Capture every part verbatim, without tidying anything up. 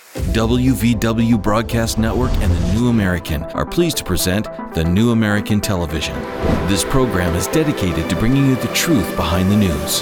W V W Broadcast Network and The New American are pleased to present The New American Television. This program is dedicated to bringing you the truth behind the news.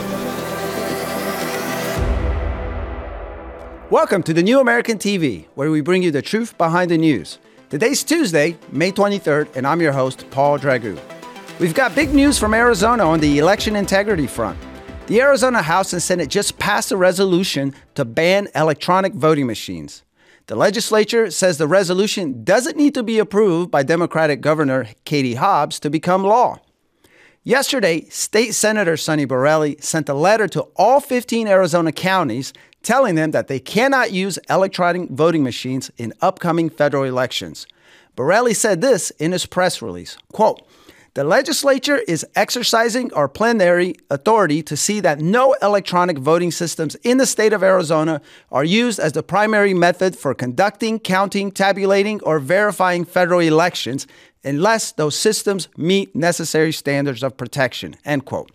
Welcome to The New American T V, where we bring you the truth behind the news. Today's Tuesday, May twenty-third, and I'm your host, Paul Dragu. We've got big news from Arizona on the election integrity front. The Arizona House and Senate just passed a resolution to ban electronic voting machines. The legislature says the resolution doesn't need to be approved by Democratic Governor Katie Hobbs to become law. Yesterday, State Senator Sonny Borrelli sent a letter to all fifteen Arizona counties telling them that they cannot use electronic voting machines in upcoming federal elections. Borrelli said this in his press release, quote, "The legislature is exercising our plenary authority to see that no electronic voting systems in the state of Arizona are used as the primary method for conducting, counting, tabulating, or verifying federal elections unless those systems meet necessary standards of protection," end quote.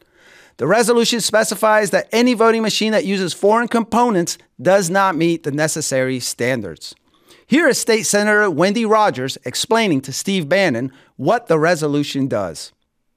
The resolution specifies that any voting machine that uses foreign components does not meet the necessary standards. Here is State Senator Wendy Rogers explaining to Steve Bannon what the resolution does.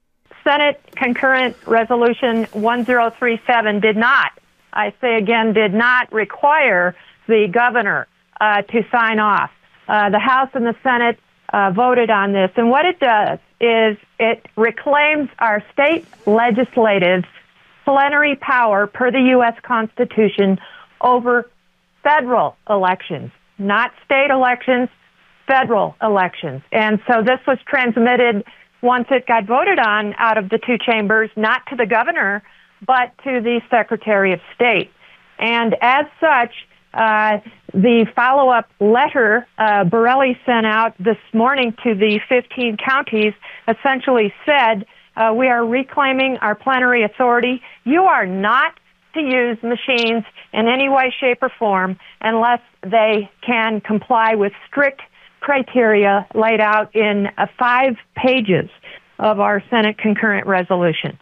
Senate Concurrent Resolution one zero three seven did not, I say again, did not require the governor uh, to sign off. Uh, the House and the Senate uh, voted on this, and what it does is it reclaims our state legislative plenary power per the U S Constitution over federal elections. Not state elections, federal elections. And so this was transmitted once it got voted on out of the two chambers, not to the governor, but to the Secretary of State. And as such, uh, the follow-up letter uh, Borrelli sent out this morning to the fifteen counties essentially said, uh, we are reclaiming our plenary authority. You are not to use machines in any way, shape, or form unless they can comply with strict criteria laid out in uh, five pages of our Senate concurrent resolution.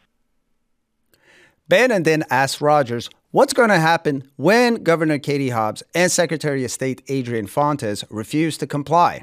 Bannon then asked Rogers what's going to happen when Governor Katie Hobbs and Secretary of State Adrian Fontes refuse to comply.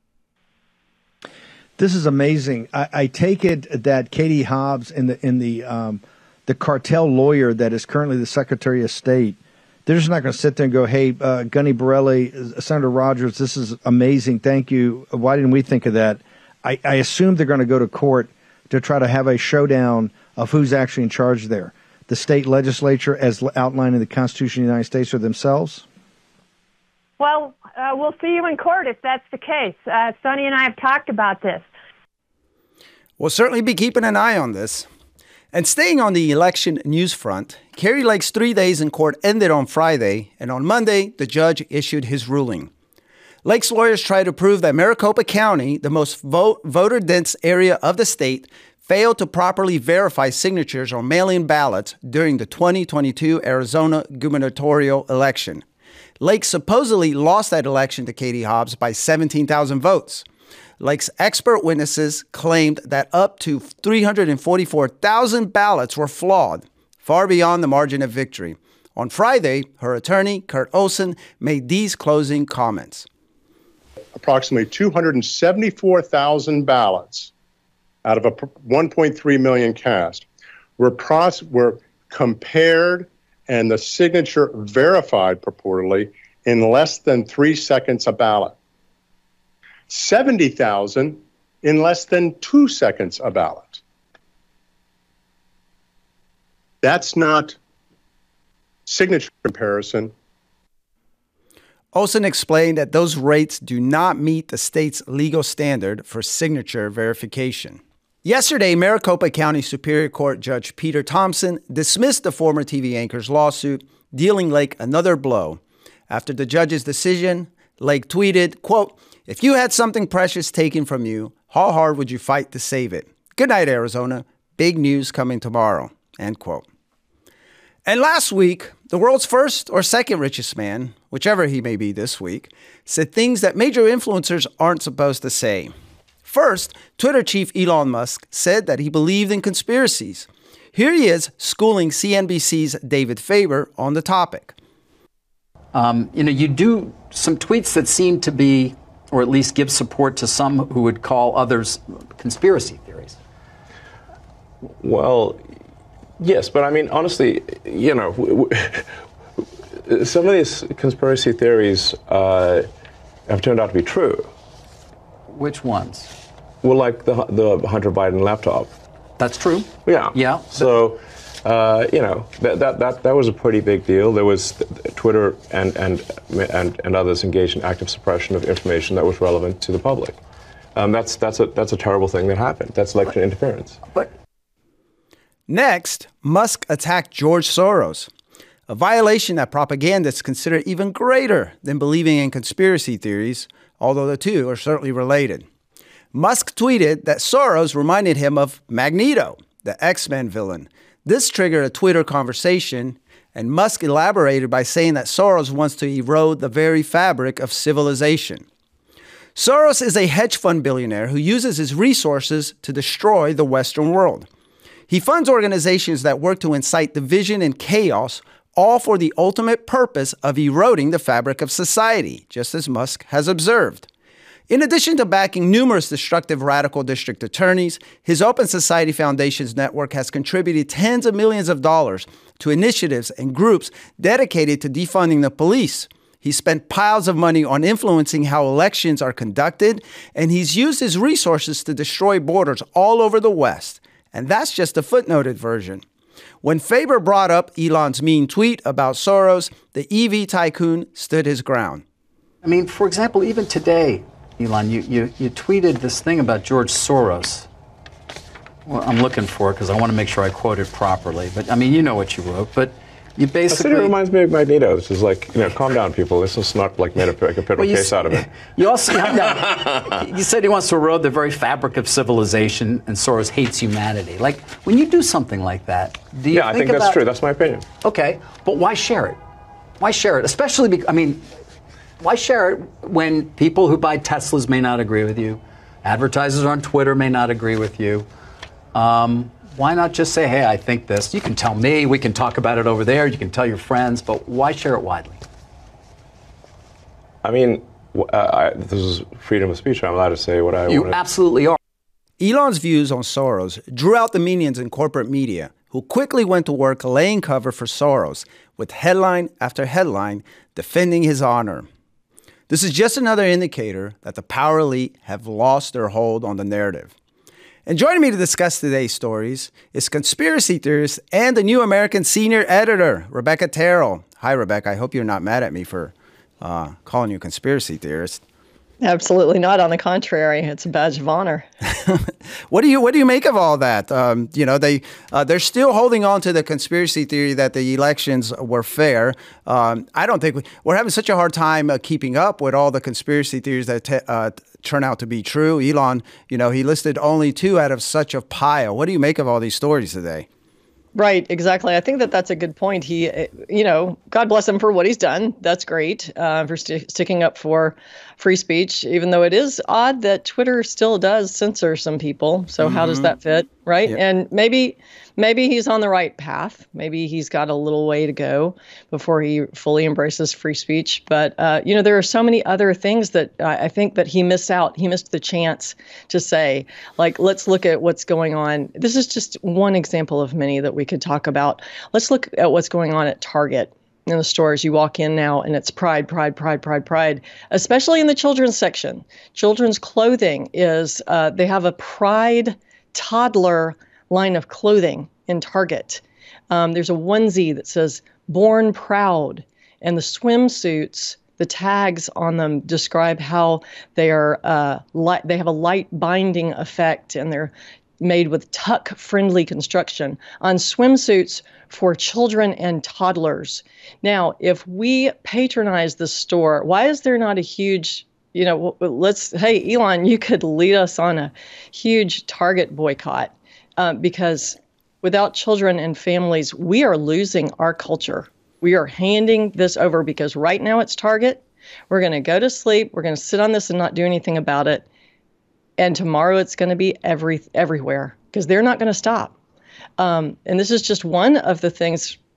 This is amazing. I, I take it that Katie Hobbs and the in the um, the cartel lawyer that is currently the Secretary of State, they're just not going to sit there and go, hey, uh, Gunny Borrelli, Senator Rogers, this is amazing. Thank you. Why didn't we think of that? I, I assume they're going to go to court to try to have a showdown of who's actually in charge there. The state legislature, as outlined in the Constitution of the United States, or themselves? Well, uh, we'll see you in court if that's the case. Uh, Sonny and I have talked about this. We'll certainly be keeping an eye on this. And staying on the election news front, Kari Lake's three days in court ended on Friday, and on Monday, the judge issued his ruling. Lake's lawyers tried to prove that Maricopa County, the most vote, voter-dense area of the state, failed to properly verify signatures on mail-in ballots during the twenty twenty-two Arizona gubernatorial election. Lake supposedly lost that election to Katie Hobbs by seventeen thousand votes. Lake's expert witnesses claimed that up to three hundred forty-four thousand ballots were flawed, far beyond the margin of victory. On Friday, her attorney, Kurt Olsen, made these closing comments. Approximately two hundred seventy-four thousand ballots out of a one point three million cast were, pros- were compared and the signature verified purportedly in less than three seconds a ballot. seventy thousand in less than two seconds a ballot. That's not signature comparison. Olsen explained that those rates do not meet the state's legal standard for signature verification. Yesterday, Maricopa County Superior Court Judge Peter Thompson dismissed the former T V anchor's lawsuit, dealing Lake another blow. After the judge's decision, Lake tweeted, quote, "If you had something precious taken from you, how hard would you fight to save it? Good night, Arizona. Big news coming tomorrow," end quote. And last week, the world's first or second richest man, whichever he may be this week, said things that major influencers aren't supposed to say. First, Twitter chief Elon Musk said that he believed in conspiracies. Here he is schooling C N B C's David Faber on the topic. Um, you know, you do some tweets that seem to be, or at least give support to some who would call others conspiracy theories. Well, yes, but I mean, honestly, you know, w- w- some of these conspiracy theories uh, have turned out to be true. Which ones? Well, like the the Hunter Biden laptop. That's true. Yeah. Yeah. So, uh, you know, that, that that that was a pretty big deal. There was Twitter and and and and others engaged in active suppression of information that was relevant to the public. Um, that's that's a that's a terrible thing that happened. That's election interference. But next, Musk attacked George Soros, a violation that propagandists consider even greater than believing in conspiracy theories, although the two are certainly related. Musk tweeted that Soros reminded him of Magneto, the X-Men villain. This triggered a Twitter conversation, and Musk elaborated by saying that Soros wants to erode the very fabric of civilization. Soros is a hedge fund billionaire who uses his resources to destroy the Western world. He funds organizations that work to incite division and chaos, all for the ultimate purpose of eroding the fabric of society, just as Musk has observed. In addition to backing numerous destructive radical district attorneys, his Open Society Foundation's network has contributed tens of millions of dollars to initiatives and groups dedicated to defunding the police. He spent piles of money on influencing how elections are conducted, and he's used his resources to destroy borders all over the West. And that's just the footnoted version. When Faber brought up Elon's mean tweet about Soros, the E V tycoon stood his ground. I mean, for example, even today, Elon, you, you, you tweeted this thing about George Soros. Well, I'm looking for it because I want to make sure I quote it properly. But, I mean, you know what you wrote. But you basically... It reminds me of Magneto. This is like, you know, calm down, people. This is not like made a, like a federal well, case out of it. You also... You said he wants to erode the very fabric of civilization, and Soros hates humanity. Like, when you do something like that, do you Yeah, I think think that's about, true. That's my opinion. Okay, but why share it? Why share it? Especially, because, I mean... Why share it when people who buy Teslas may not agree with you, advertisers on Twitter may not agree with you? Um, why not just say, hey, I think this. You can tell me, we can talk about it over there, you can tell your friends, but why share it widely? I mean, uh, I, this is freedom of speech. I'm allowed to say what I want. You absolutely are. Elon's views on Soros drew out the minions in corporate media, who quickly went to work laying cover for Soros with headline after headline defending his honor. This is just another indicator that the power elite have lost their hold on the narrative. And joining me to discuss today's stories is conspiracy theorist and the New American senior editor, Rebecca Terrell. Hi, Rebecca. I hope you're not mad at me for uh, calling you a conspiracy theorist. Absolutely not. On the contrary, it's a badge of honor. What do you what do you make of all that? Um, you know, they uh, they're still holding on to the conspiracy theory that the elections were fair. Um, I don't think we, we're having such a hard time uh, keeping up with all the conspiracy theories that te- uh, turn out to be true. Elon, you know, he listed only two out of such a pile. What do you make of all these stories today? Right, exactly. I think that that's a good point. He, you know, God bless him for what he's done. That's great uh, for st- sticking up for free speech, even though it is odd that Twitter still does censor some people. So mm-hmm. How does that fit, right? Yep. And maybe maybe he's on the right path. Maybe he's got a little way to go before he fully embraces free speech. But, uh, you know, there are so many other things that uh, I think that he missed out. He missed the chance to say, like, let's look at what's going on. This is just one example of many that we could talk about. Let's look at what's going on at Target. In the stores, you walk in now and it's pride, pride, pride, pride, pride, especially in the children's section. Children's clothing is, uh, they have a pride toddler line of clothing in Target. Um, there's a onesie that says Born Proud, and the swimsuits, the tags on them describe how they are uh, light, they have a light binding effect, and they're made with tuck-friendly construction on swimsuits for children and toddlers. Now, if we patronize the store, why is there not a huge, you know, let's, hey, Elon, you could lead us on a huge Target boycott uh, because without children and families, we are losing our culture. We are handing this over because right now it's Target. We're going to go to sleep. We're going to sit on this and not do anything about it. And tomorrow it's going to be every everywhere because they're not going to stop. Um, and this is just one of the things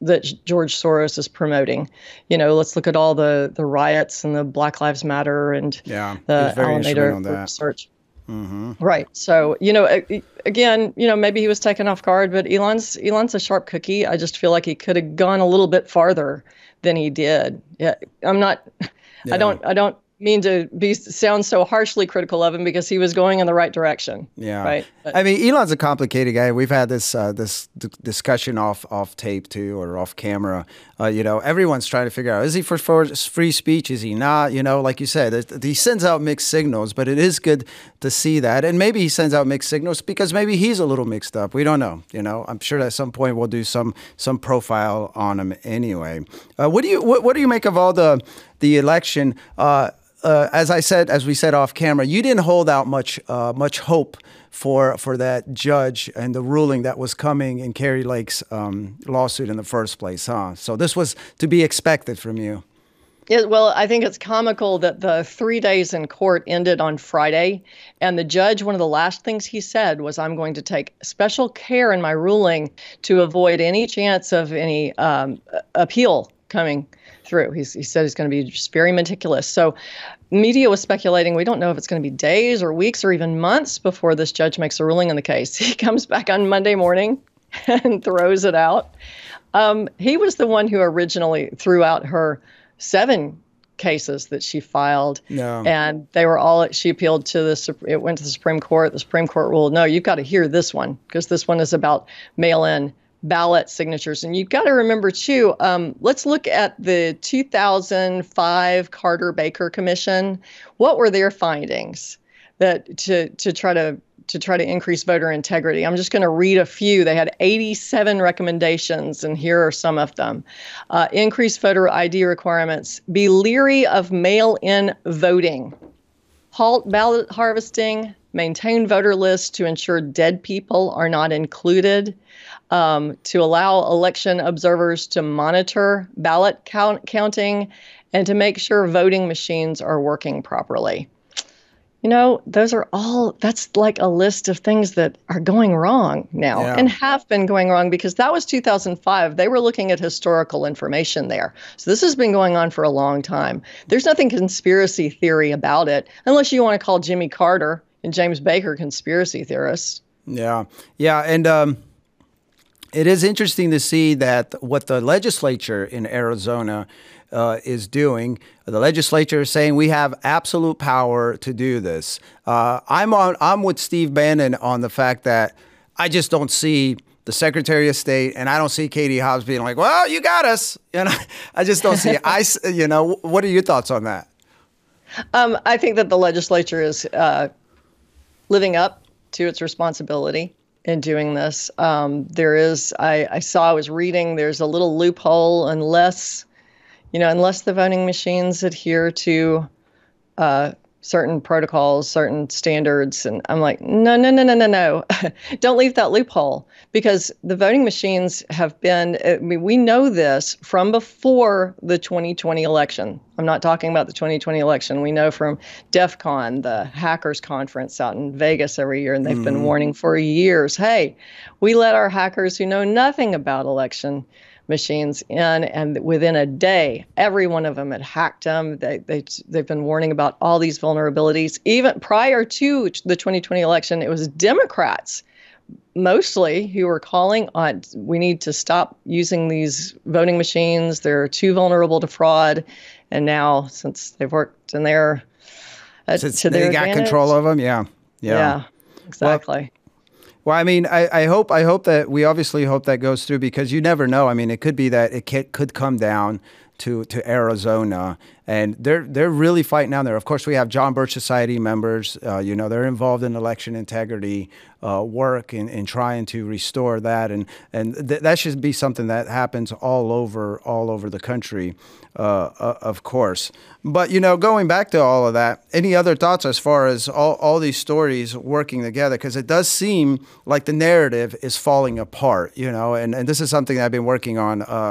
that George Soros is promoting. You know, let's look at all the, the riots and the Black Lives Matter and yeah, the Alameda research. Mm-hmm. Right. So, you know, again, you know, maybe he was taken off guard, but Elon's Elon's a sharp cookie. I just feel like he could have gone a little bit farther than he did. Yeah, I'm not. Yeah. I don't. I don't mean to be sound so harshly critical of him because he was going in the right direction. Yeah. Right. But, I mean, Elon's a complicated guy. We've had this uh, this d- discussion off off tape too, or off camera. Uh, you know, everyone's trying to figure out, is he for, for free speech? Is he not? You know, like you said, he sends out mixed signals, but it is good to see that. And maybe he sends out mixed signals because maybe he's a little mixed up. We don't know. You know, I'm sure at some point we'll do some some profile on him anyway. Uh, what do you what, what do you make of all the the election? Uh, Uh, as I said, as we said off camera, you didn't hold out much uh, much hope for for that judge and the ruling that was coming in Kari Lake's um, lawsuit in the first place, huh? So this was to be expected from you. Yeah, well, I think it's comical that the three days in court ended on Friday, and the judge, one of the last things he said was, I'm going to take special care in my ruling to avoid any chance of any um, appeal coming through. He's, he said he's going to be just very meticulous. So media was speculating, we don't know if it's going to be days or weeks or even months before this judge makes a ruling on the case. He comes back on Monday morning and throws it out. Um, he was the one who originally threw out her seven cases that she filed. No. And they were all, she appealed to the, it went to the Supreme Court. The Supreme Court ruled, no, you've got to hear this one because this one is about mail-in ballot signatures. And you've got to remember, too, um, let's look at the two thousand five Carter Baker Commission. What were their findings that to to try to to try to increase voter integrity? I'm just going to read a few. They had eighty-seven recommendations, and here are some of them. Uh, increase voter I D requirements. Be leery of mail-in voting. Halt ballot harvesting. Maintain voter lists to ensure dead people are not included. Um, to allow election observers to monitor ballot count, counting and to make sure voting machines are working properly. You know, those are all, that's like a list of things that are going wrong now Yeah. and have been going wrong because that was two thousand five. They were looking at historical information there. So this has been going on for a long time. There's nothing conspiracy theory about it, unless you want to call Jimmy Carter and James Baker conspiracy theorists. Yeah. Yeah. And, um, it is interesting to see that what the legislature in Arizona uh, is doing. The legislature is saying we have absolute power to do this. Uh, I'm on. I'm with Steve Bannon on the fact that I just don't see the Secretary of State, and I don't see Katie Hobbs being like, "Well, you got us." You know, I just don't see it. I, you know, what are your thoughts on that? Um, I think that the legislature is uh, living up to its responsibility in doing this. Um, there is, I, I saw, I was reading, there's a little loophole unless, you know, unless the voting machines adhere to uh, certain protocols, certain standards. And I'm like, no, no, no, no, no, no. Don't leave that loophole because the voting machines have been, I mean, we know this from before the twenty twenty election. I'm not talking about the twenty twenty election. We know from DEF CON, the hackers conference out in Vegas every year, and they've mm. been warning for years, hey, we let our hackers who know nothing about election machines in, and within a day, every one of them had hacked them. They, they, they've been warning about all these vulnerabilities. Even prior to the twenty twenty election, it was Democrats mostly who were calling on, we need to stop using these voting machines. They're too vulnerable to fraud. And now, since they've worked in their, uh, Since to they their got advantage, control of them, yeah, yeah, yeah, exactly. Well, Well, I mean, I, I hope I hope that we obviously hope that goes through because you never know. I mean, it could be that it can, could come down to to Arizona, and they're they're really fighting down there. Of course, we have John Birch Society members. Uh, you know, they're involved in election integrity uh, work and in, in trying to restore that, and and th- that should be something that happens all over all over the country, uh, uh, of course. But you know, going back to all of that, any other thoughts as far as all, all these stories working together? Because it does seem like the narrative is falling apart, you know, and, and this is something that I've been working on uh,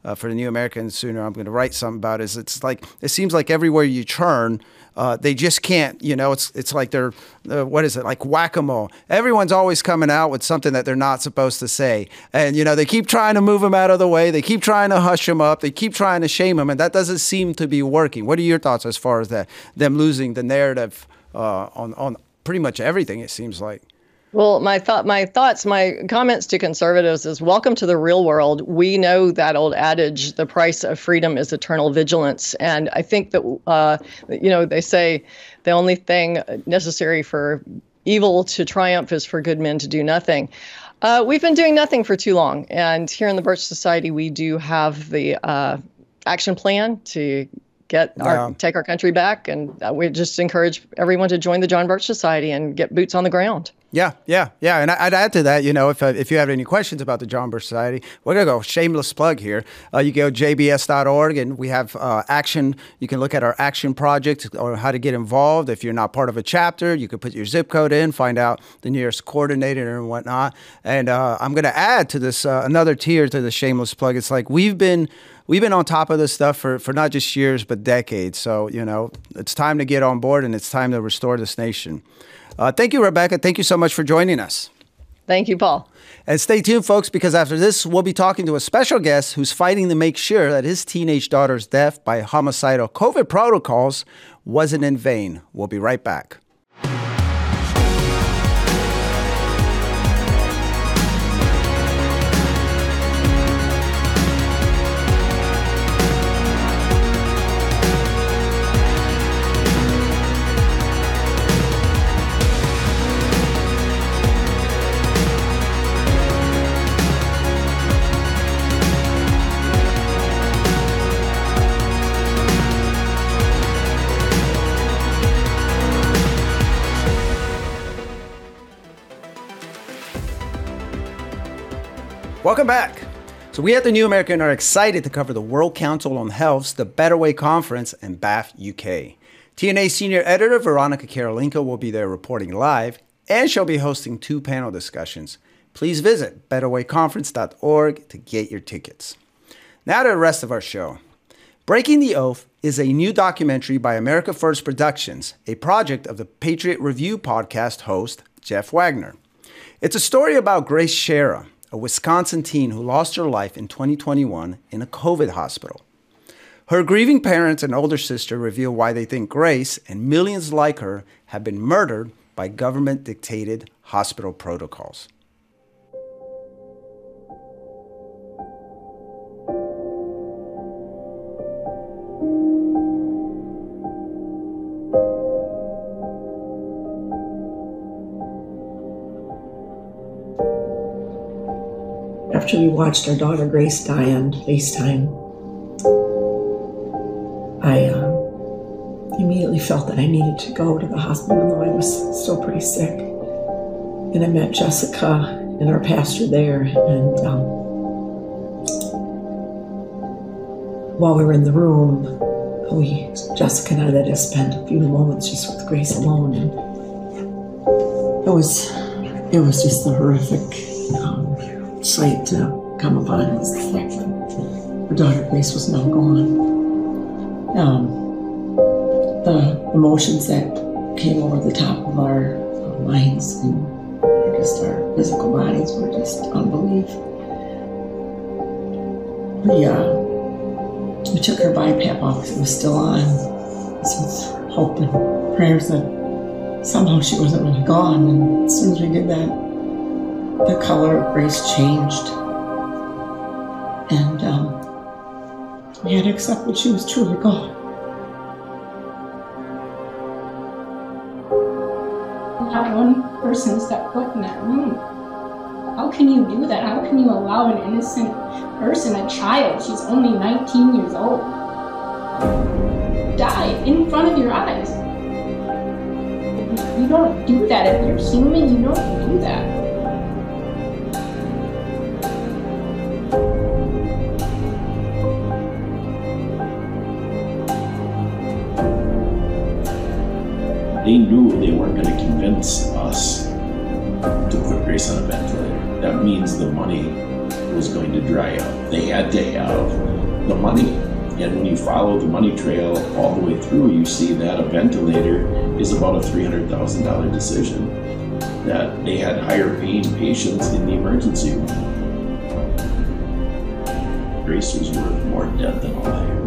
uh, for the New American sooner. I'm going to write something about is it's like it seems like everywhere you turn, uh, they just can't. You know, it's it's like they're uh, what is it like whack-a-mole? Everyone's always coming out with something that they're not supposed to say, and you know they keep trying to move them out of the way. They keep trying to hush them up. They keep trying to shame them, and that doesn't seem to be working. What are your thoughts as far as that them losing the narrative uh, on on pretty much everything? It seems like. Well, my thought, my thoughts, my comments to conservatives is welcome to the real world. We know that old adage, the price of freedom is eternal vigilance. And I think that, uh, you know, they say the only thing necessary for evil to triumph is for good men to do nothing. Uh, we've been doing nothing for too long. And here in the Birch Society, we do have the uh, action plan to get our, yeah. take our country back. And uh, we just encourage everyone to join the John Birch Society and get boots on the ground. Yeah, yeah, yeah. And I'd add to that, you know, if uh, if you have any questions about the John Birch Society, we're going to go shameless plug here. Uh, you go j b s dot org and we have uh, action. You can look at our action project or how to get involved. If you're not part of a chapter, you can put your zip code in, find out the nearest coordinator and whatnot. And uh, I'm going to add to this uh, another tier to the shameless plug. It's like we've been we've been on top of this stuff for, for not just years, but decades. So, you know, it's time to get on board and it's time to restore this nation. Uh, thank you, Rebecca. Thank you so much for joining us. Thank you, Paul. And stay tuned, folks, because after this, we'll be talking to a special guest who's fighting to make sure that his teenage daughter's death by homicidal COVID protocols wasn't in vain. We'll be right back. Welcome back. So we at the New American are excited to cover the World Council on Health's The Better Way Conference in Bath, U K. T N A senior editor Veronica Karolinko will be there reporting live, and she'll be hosting two panel discussions. Please visit better way conference dot org to get your tickets. Now to the rest of our show. Breaking the Oath is a new documentary by America First Productions, a project of the Patriot Review podcast host Jeff Wagner. It's a story about Grace Shera, a Wisconsin teen who lost her life in twenty twenty-one in a COVID hospital. Her grieving parents and older sister reveal why they think Grace and millions like her have been murdered by government-dictated hospital protocols. After we watched our daughter Grace die on FaceTime, I uh, immediately felt that I needed to go to the hospital, even though I was still pretty sick. And I met Jessica and our pastor there, and um, while we were in the room, we, Jessica and I, that have spent a few moments just with Grace alone, and it was, it was just a horrific um, sight to come upon was the fact that her daughter Grace was now gone. Um, the emotions that came over the top of our, our minds and just our physical bodies were just unbelief. We, uh, we took her BiPAP off because it was still on. This was hope and prayers that somehow she wasn't really gone. And as soon as we did that, the color of Grace changed, and um, we had to accept that she was truly gone. Not one person stepped foot in that room. How can you do that? How can you allow an innocent person, a child, she's only nineteen years old, die in front of your eyes? You don't do that. If you're human, you don't do that. They knew they weren't going to convince us to put Grace on a ventilator. That means the money was going to dry up. They had to have the money. And when you follow the money trail all the way through, you see that a ventilator is about a three hundred thousand dollars decision, that they had higher paying patients in the emergency room. Grace was worth more dead than alive.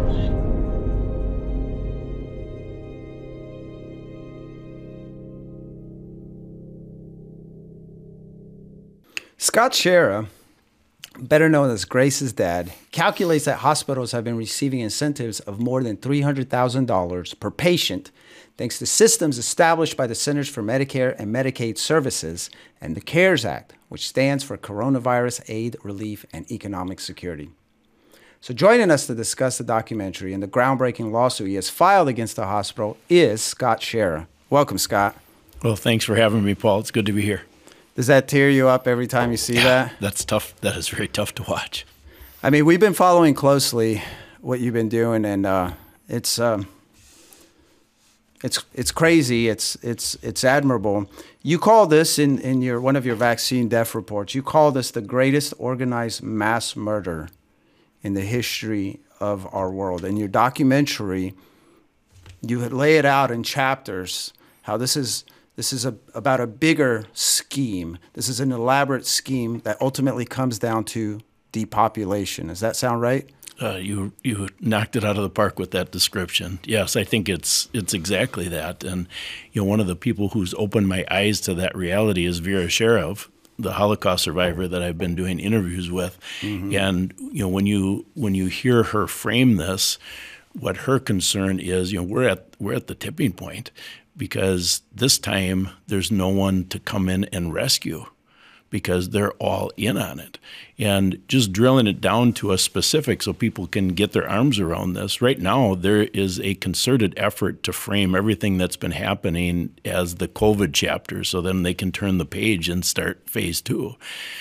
Scott Schara, better known as Grace's dad, calculates that hospitals have been receiving incentives of more than three hundred thousand dollars per patient thanks to systems established by the Centers for Medicare and Medicaid Services and the CARES Act, which stands for Coronavirus Aid, Relief, and Economic Security. So joining us to discuss the documentary and the groundbreaking lawsuit he has filed against the hospital is Scott Schara. Welcome, Scott. Well, thanks for having me, Paul. It's good to be here. Does that tear you up every time you see that? That's tough. That is very tough to watch. I mean, we've been following closely what you've been doing, and uh, it's um, it's it's crazy. It's it's it's admirable. You call this in in your one of your vaccine death reports. You call this the greatest organized mass murder in the history of our world. In your documentary, you lay it out in chapters how this is. This is a, about a bigger scheme. This is an elaborate scheme that ultimately comes down to depopulation. Does that sound right? Uh, you you knocked it out of the park with that description. Yes, I think it's it's exactly that. And you know, one of the people who's opened my eyes to that reality is Vera Sharav, the Holocaust survivor that I've been doing interviews with. Mm-hmm. And you know, when you when you hear her frame this, what her concern is, you know, we're at we're at the tipping point. Because this time there's no one to come in and rescue because they're all in on it. And just drilling it down to a specific so people can get their arms around this. Right now, there is a concerted effort to frame everything that's been happening as the COVID chapter so then they can turn the page and start phase two.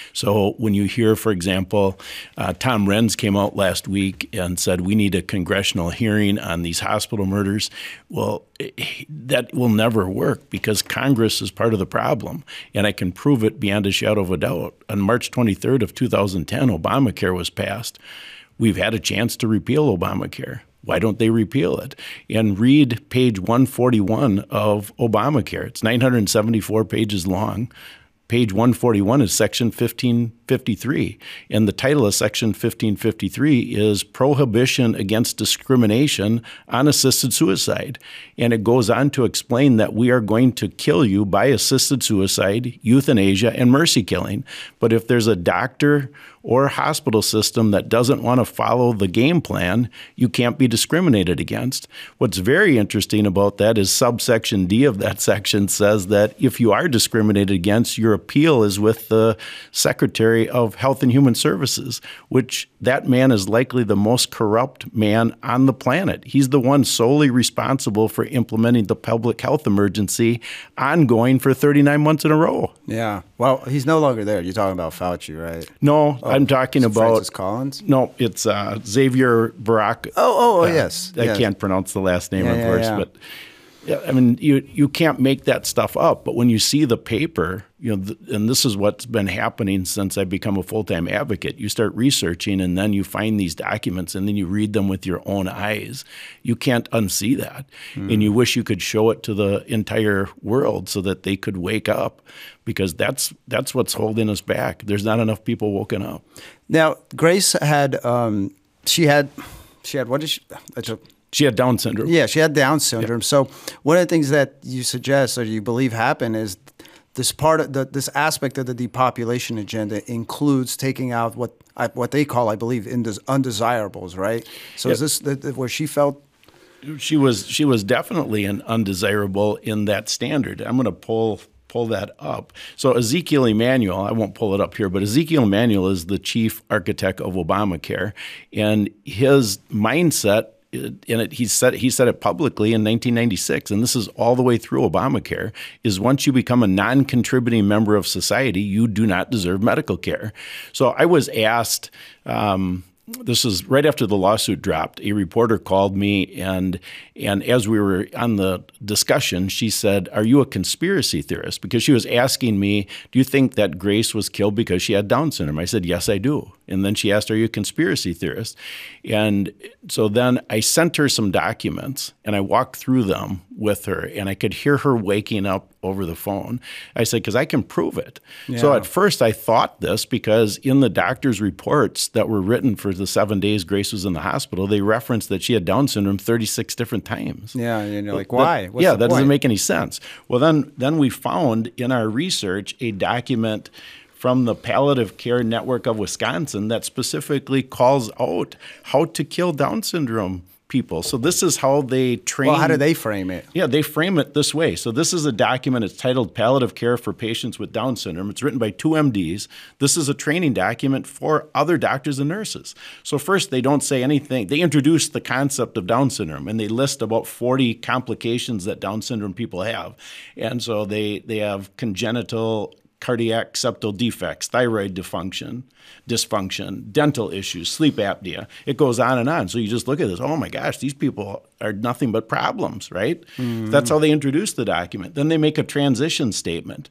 So when you hear, for example, uh, Tom Renz came out last week and said we need a congressional hearing on these hospital murders. Well, that will never work because Congress is part of the problem. And I can prove it beyond a shadow of a doubt. On March twenty-third of two thousand ten, Obamacare was passed. We've had a chance to repeal Obamacare. Why don't they repeal it? And read page one forty-one of Obamacare. It's nine hundred seventy-four pages long. Page one forty-one is Section fifteen fifty-three, and the title of Section fifteen fifty-three is Prohibition Against Discrimination on Assisted Suicide. And it goes on to explain that we are going to kill you by assisted suicide, euthanasia, and mercy killing. But if there's a doctor or hospital system that doesn't want to follow the game plan, you can't be discriminated against. What's very interesting about that is subsection D of that section says that if you are discriminated against, your appeal is with the Secretary of Health and Human Services, which that man is likely the most corrupt man on the planet. He's the one solely responsible for implementing the public health emergency ongoing for thirty-nine months in a row. Yeah. Well, he's no longer there. You're talking about Fauci, right? No, oh, I'm talking about Francis Collins. No, it's uh, Xavier Barack. Oh, oh, oh uh, yes. I yes. can't pronounce the last name, yeah, of yeah, course, yeah. but. Yeah, I mean, you you can't make that stuff up. But when you see the paper, you know, th- and this is what's been happening since I've become a full-time advocate. You start researching, and then you find these documents, and then you read them with your own eyes. You can't unsee that, mm. and you wish you could show it to the entire world so that they could wake up, because that's that's what's holding us back. There's not enough people woken up. Now, Grace had um, she had she had what did she? That's a, She had Down syndrome. Yeah, she had Down syndrome. Yep. So one of the things that you suggest or you believe happened is this part of the, this aspect of the depopulation agenda includes taking out what I, what they call, I believe, indes- undesirables, right? So yep. is this the, the, where she felt? She was she was definitely an undesirable in that standard. I'm going to pull pull that up. So Ezekiel Emanuel, I won't pull it up here, but Ezekiel Emanuel is the chief architect of Obamacare, and his mindset. In it, he said he said it publicly in nineteen ninety-six, and this is all the way through Obamacare, is once you become a non-contributing member of society, you do not deserve medical care. So I was asked, um, this is right after the lawsuit dropped, a reporter called me, and and as we were on the discussion, she said, "Are you a conspiracy theorist?" Because she was asking me, do you think that Grace was killed because she had Down syndrome? I said, yes, I do. And then she asked, are you a conspiracy theorist? And so then I sent her some documents, and I walked through them with her, and I could hear her waking up over the phone. I said, because I can prove it. Yeah. So at first I thought this because in the doctor's reports that were written for the seven days Grace was in the hospital, they referenced that she had Down syndrome thirty-six different times. Yeah, and you're like, why? That, What's yeah, the that point? doesn't make any sense. Well, then, then we found in our research a document from the Palliative Care Network of Wisconsin that specifically calls out how to kill Down syndrome people. So this is how they train. Well, how do they frame it? Yeah, they frame it this way. So this is a document. It's titled Palliative Care for Patients with Down Syndrome. It's written by two M Ds. This is a training document for other doctors and nurses. So first, they don't say anything. They introduce the concept of Down syndrome, and they list about forty complications that Down syndrome people have. And so they, they have congenital cardiac septal defects, thyroid dysfunction, dysfunction, dental issues, sleep apnea. It goes on and on. So you just look at this, oh my gosh, these people are nothing but problems, right? Mm-hmm. That's how they introduce the document. Then they make a transition statement.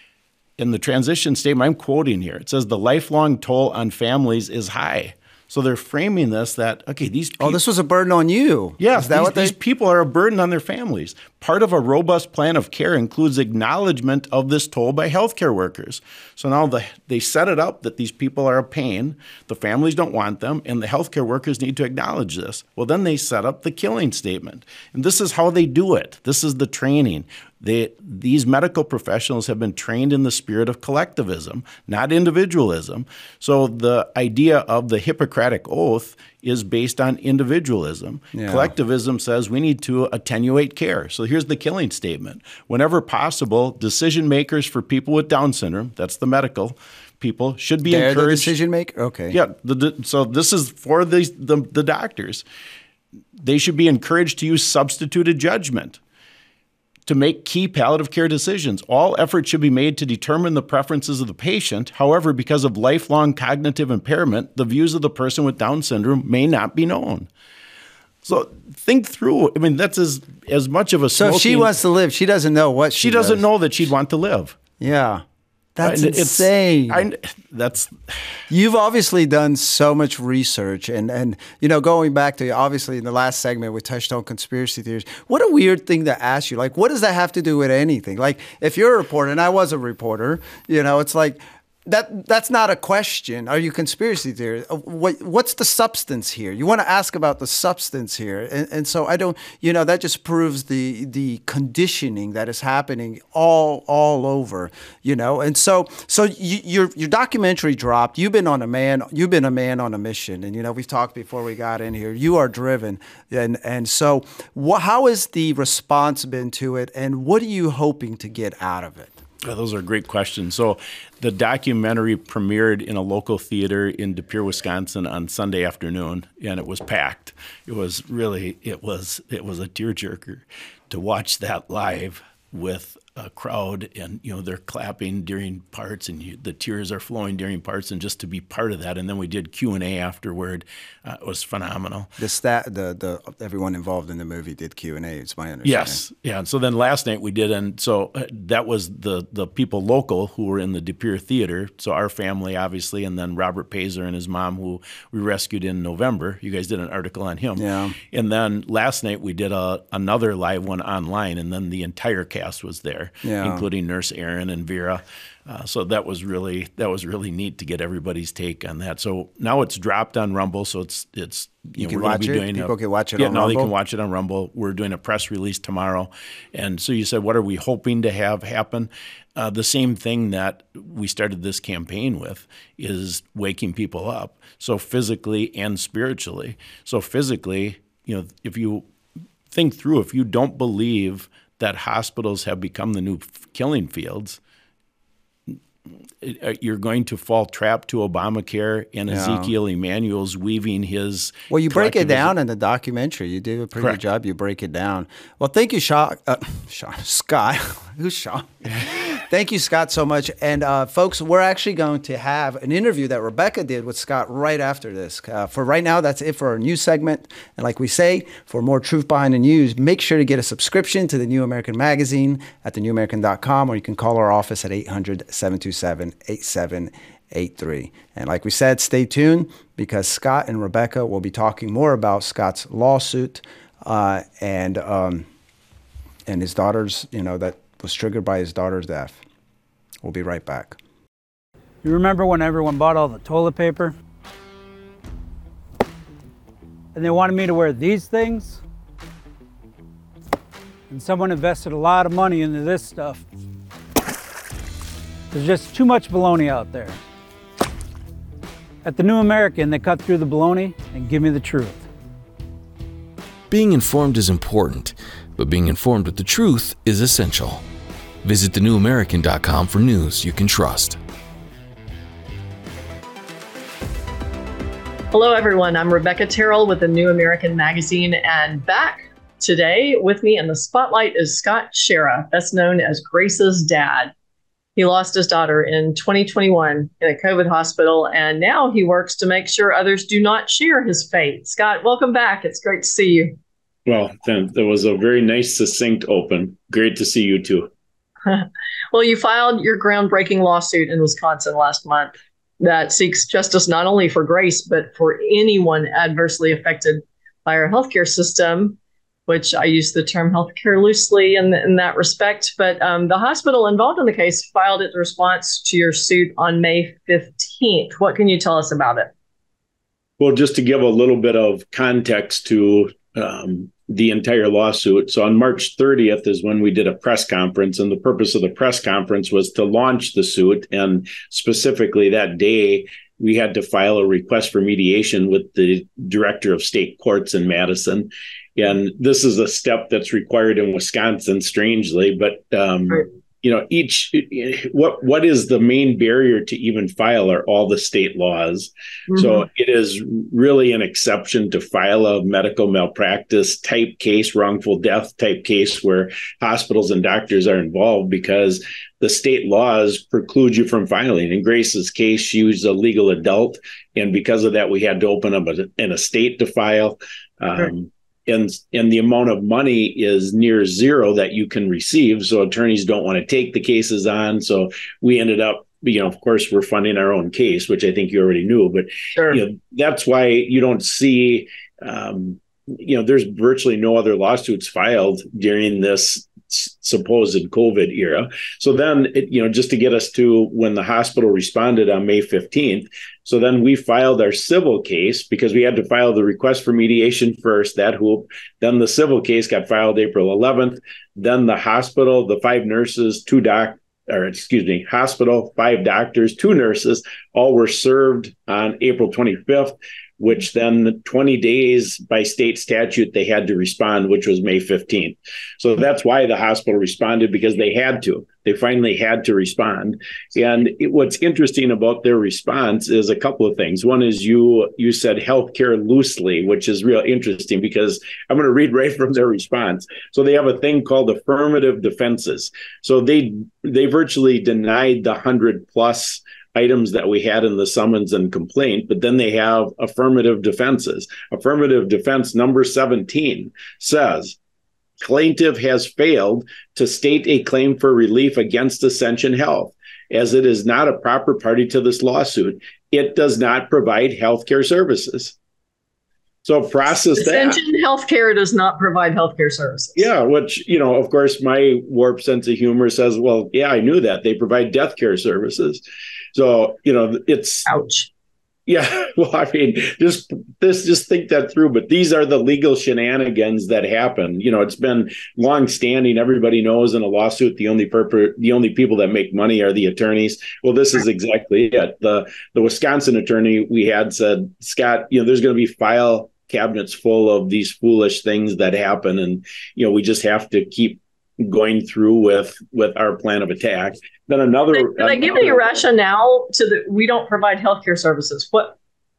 In the transition statement, I'm quoting here, it says the lifelong toll on families is high. So they're framing this that, okay, these people... Oh, this was a burden on you. Yeah, is that these, what they... these people are a burden on their families. Part of a robust plan of care includes acknowledgement of this toll by healthcare workers. So now the, they set it up that these people are a pain, the families don't want them, and the healthcare workers need to acknowledge this. Well, then they set up the killing statement. And this is how they do it. This is the training. They, these medical professionals have been trained in the spirit of collectivism, not individualism. So the idea of the Hippocratic Oath is based on individualism. Yeah. Collectivism says we need to attenuate care. So here's the killing statement. Whenever possible, decision makers for people with Down syndrome, that's the medical people, should be They're encouraged. The decision maker? Okay. Yeah. The, the, so this is for the, the, the doctors. They should be encouraged to use substituted judgment to make key palliative care decisions. All efforts should be made to determine the preferences of the patient. However, because of lifelong cognitive impairment, the views of the person with Down syndrome may not be known. So think through. I mean, that's as as much of a So smoking, if she wants to live, she doesn't know what she She doesn't does. know that she'd want to live. Yeah. That's Right? It's- insane. I, that's You've obviously done so much research, and, and you know, going back to, obviously in the last segment we touched on conspiracy theories. What a weird thing to ask you. Like, what does that have to do with anything? Like, if you're a reporter, and I was a reporter, you know, it's like, that that's not a question. Are you conspiracy theory? What what's the substance here? You want to ask about the substance here, and and so I don't. You know, that just proves the the conditioning that is happening all all over. You know, and so so you, your your documentary dropped. You've been on a man. You've been a man on a mission, and you know we've talked before we got in here. You are driven, and and so what, how has the response been to it, and what are you hoping to get out of it? Oh, those are great questions. So the documentary premiered in a local theater in De Pere, Wisconsin on Sunday afternoon, and it was packed. It was really, it was, it was a tearjerker to watch that live with a crowd, and you know they're clapping during parts, and you, the tears are flowing during parts, and just to be part of that. And then we did Q and A afterward. Uh, it was phenomenal. The stat, the the everyone involved in the movie did Q and A. It's my understanding. Yes, yeah. And so then last night we did, and so uh, that was the the people local who were in the De Pere Theater. So our family, obviously, and then Robert Pazer and his mom, who we rescued in November. You guys did an article on him. Yeah. And then last night we did a another live one online, and then the entire cast was there, yeah. including Nurse Erin and Vera. Uh, so that was really that was really neat to get everybody's take on that. So now it's dropped on Rumble, so it's it's you, you know, can we're going watch to be it. doing People a, can watch it. Yeah, on now Rumble? they can watch it on Rumble. We're doing a press release tomorrow, and so you said, what are we hoping to have happen? Uh, the same thing that we started this campaign with is waking people up, so physically and spiritually. So physically, you know, if you think through, if you don't believe that hospitals have become the new killing fields, you're going to fall trapped to Obamacare and Yeah. Ezekiel Emanuel's weaving his. Well, you break it collectivism. down in the documentary. You do a pretty Correct. good job. You break it down. Well, thank you, Shaw, uh, Shaw, Scott. Who's Shaw? Thank you, Scott, so much. And uh, folks, we're actually going to have an interview that Rebecca did with Scott right after this. Uh, for right now, that's it for our news segment. And like we say, for more truth behind the news, make sure to get a subscription to the New American Magazine at the new american dot com, or you can call our office at eight hundred, seven two seven, eight seven eight three. And like we said, stay tuned because Scott and Rebecca will be talking more about Scott's lawsuit uh, and um, and his daughter's, you know, that was triggered by his daughter's death. We'll be right back. You remember when everyone bought all the toilet paper? And they wanted me to wear these things? And someone invested a lot of money into this stuff. There's just too much baloney out there. At the New American, they cut through the baloney and give me the truth. Being informed is important, but being informed with the truth is essential. Visit the new american dot com for news you can trust. Hello, everyone. I'm Rebecca Terrell with the New American Magazine, and back today with me in the spotlight is Scott Schara, best known as Grace's dad. He lost his daughter in twenty twenty-one in a COVID hospital, and now he works to make sure others do not share his fate. Scott, welcome back. It's great to see you. Well, then, that was a very nice, succinct open. Great to see you too. Well, you filed your groundbreaking lawsuit in Wisconsin last month that seeks justice not only for Grace, but for anyone adversely affected by our healthcare system, which I use the term healthcare loosely in, in that respect. But um, the hospital involved in the case filed its response to your suit on May fifteenth. What can you tell us about it? Well, just to give a little bit of context to um, the entire lawsuit. So on March thirtieth is when we did a press conference, and the purpose of the press conference was to launch the suit. And specifically that day, we had to file a request for mediation with the director of state courts in Madison. And this is a step that's required in Wisconsin, strangely, but um, right. you know, each what what is the main barrier to even file are all the state laws. Mm-hmm. So it is really an exception to file a medical malpractice type case, wrongful death type case where hospitals and doctors are involved, because the state laws preclude you from filing. In Grace's case, she was a legal adult, and because of that, we had to open up a, an estate to file. Um, right. And and the amount of money is near zero that you can receive. So attorneys don't want to take the cases on. So we ended up, you know, of course, we're funding our own case, which I think you already knew. But sure. you know, that's why you don't see, um, you know, there's virtually no other lawsuits filed during this supposed COVID era. So then, it, you know, just to get us to when the hospital responded on May fifteenth. So then we filed our civil case because we had to file the request for mediation first, that hoop. Then the civil case got filed April eleventh. Then the hospital, the five nurses, two doc, or excuse me, hospital, five doctors, two nurses, all were served on April twenty-fifth, which then twenty days by state statute, they had to respond, which was May fifteenth. So that's why the hospital responded, because they had to. They finally had to respond. And it, what's interesting about their response is a couple of things. One is you you said healthcare loosely, which is real interesting because I'm going to read right from their response. So they have a thing called affirmative defenses. So they they virtually denied the one hundred plus items that we had in the summons and complaint, but then they have affirmative defenses. Affirmative defense number seventeen says, plaintiff has failed to state a claim for relief against Ascension Health, as it is not a proper party to this lawsuit. It does not provide healthcare services. So process that. Ascension Healthcare does not provide healthcare services. Yeah, which, you know, of course, my warped sense of humor says, well, yeah, I knew that. They provide death care services. So, you know, it's ouch. Yeah, well, I mean, just this, just think that through. But these are the legal shenanigans that happen. You know, it's been long-standing. Everybody knows in a lawsuit, the only purpose, the only people that make money are the attorneys. Well, this is exactly it. The the Wisconsin attorney we had said, Scott, you know, there's going to be file cabinets full of these foolish things that happen, and you know, we just have to keep going through with with our plan of attack. Then another. Did I give you a rationale to the we don't provide healthcare services? What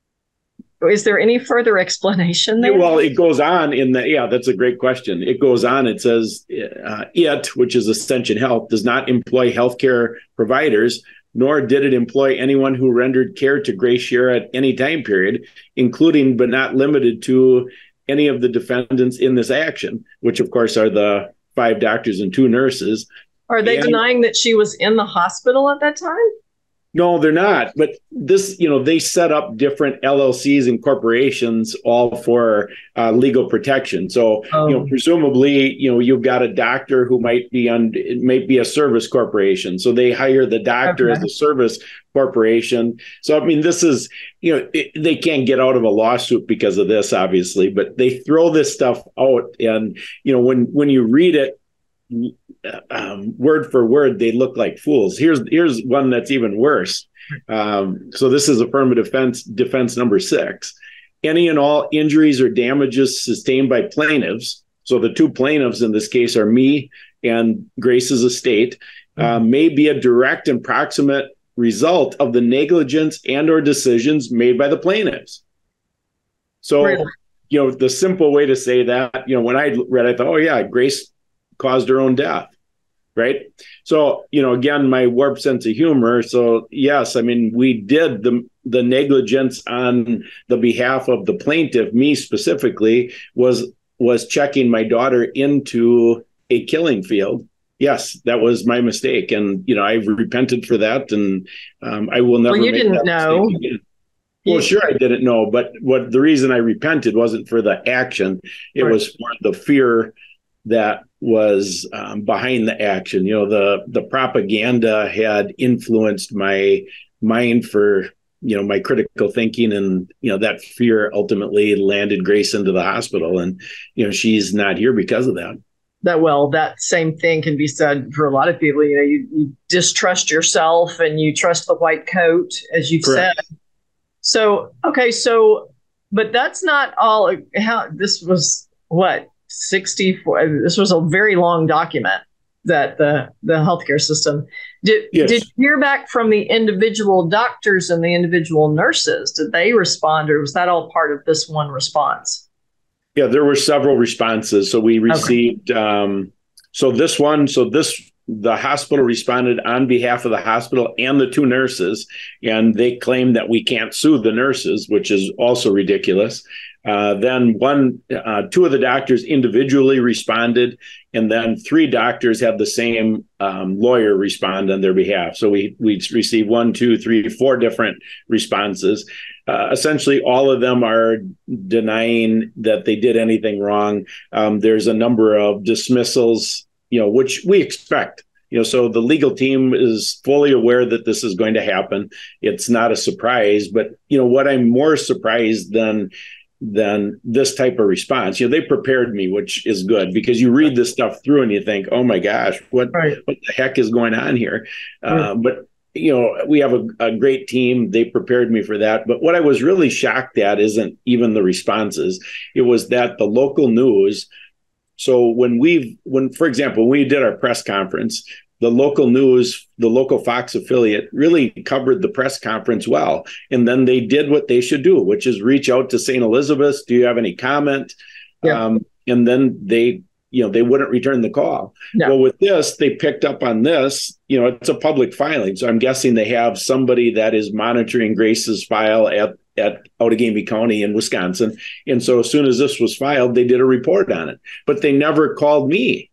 is there any further explanation there? Yeah, well, it goes on in the yeah, that's a great question. It goes on. It says uh, it, which is Ascension Health, does not employ healthcare providers, nor did it employ anyone who rendered care to Grace Schara at any time period, including but not limited to any of the defendants in this action, which of course are the five doctors and two nurses. Are they and, denying that she was in the hospital at that time? No, they're not. But this, you know, they set up different L L Cs and corporations all for uh, legal protection. So, oh. you know, presumably, you know, you've got a doctor who might be on, it might be a service corporation. So they hire the doctor okay. as a service corporation. So, I mean, this is, you know, it, they can't get out of a lawsuit because of this, obviously, but they throw this stuff out. And, you know, when, when you read it, Um, word for word, they look like fools. Here's here's one that's even worse. Um, so this is affirmative defense defense number six. Any and all injuries or damages sustained by plaintiffs. So the two plaintiffs in this case are me and Grace's estate. Uh, may be a direct and proximate result of the negligence and or decisions made by the plaintiffs. So, really? you know, the simple way to say that, you know, when I read, I thought, oh yeah, Grace caused her own death, right? So, you know, again, my warped sense of humor. So yes, I mean, we did the the negligence on the behalf of the plaintiff, me specifically, was was checking my daughter into a killing field. Yes, that was my mistake. And, you know, I've repented for that. And um, I will never well, you make didn't that know. mistake again. Well, sure, I didn't know. But what the reason I repented wasn't for the action. It right. was for the fear that was um, behind the action. You know, the the propaganda had influenced my mind for, you know, my critical thinking, and, you know, that fear ultimately landed Grace into the hospital, and, you know, she's not here because of that. That, well, that same thing can be said for a lot of people. You know, you, you distrust yourself and you trust the white coat, as you've Correct. said. So, okay, so, but that's not all. How this was what? sixty-four This was a very long document that the the healthcare system did. Yes. Did you hear back from the individual doctors and the individual nurses? Did they respond, or was that all part of this one response? Yeah, there were several responses. So we received. Okay. Um, so this one. So this the hospital responded on behalf of the hospital and the two nurses, and they claimed that we can't sue the nurses, which is also ridiculous. Uh, then one, uh, two of the doctors individually responded, and then three doctors had the same um, lawyer respond on their behalf. So we we received one, two, three, four different responses. Uh, essentially, all of them are denying that they did anything wrong. Um, there's a number of dismissals, you know, which we expect. You know, so the legal team is fully aware that this is going to happen. It's not a surprise, but, you know, what I'm more surprised than than this type of response. You know, they prepared me, which is good, because you read this stuff through and you think, oh my gosh, what, right. what the heck is going on here? Right. Uh, but, you know, we have a, a great team. They prepared me for that. But what I was really shocked at isn't even the responses. It was that the local news. So when we've, when, for example, we did our press conference, the local news, the local Fox affiliate really covered the press conference well. And then they did what they should do, which is reach out to Saint Elizabeth's. Do you have any comment? Yeah. Um, and then they, you know, they wouldn't return the call. No. Well, with this, they picked up on this, you know, it's a public filing. So I'm guessing they have somebody that is monitoring Grace's file at, at Outagamie County in Wisconsin. And so as soon as this was filed, they did a report on it, but they never called me.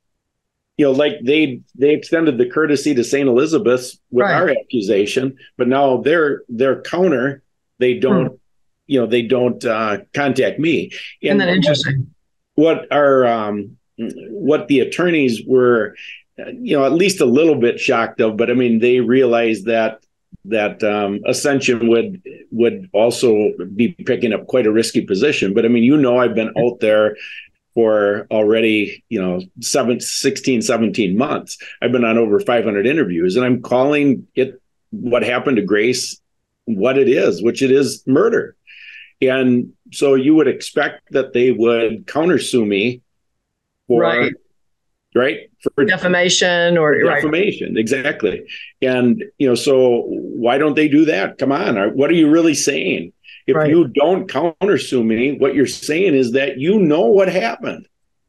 You know, like they they extended the courtesy to Saint Elizabeth's with right. our accusation, but now their their counter, they don't, hmm. you know, they don't uh, contact me. And Isn't that interesting? What our um, what the attorneys were, you know, at least a little bit shocked of, but I mean, they realized that that um, Ascension would would also be picking up quite a risky position. But I mean, you know, I've been out there for already, you know, seven, sixteen, seventeen months. I've been on over five hundred interviews, and I'm calling it what happened to Grace what it is, which it is murder. And so you would expect that they would countersue me for, right, right? For defamation or for defamation, right. Exactly. And, you know, so why don't they do that? Come on. What are you really saying? If right. you don't countersue me, what you're saying is that you know what happened.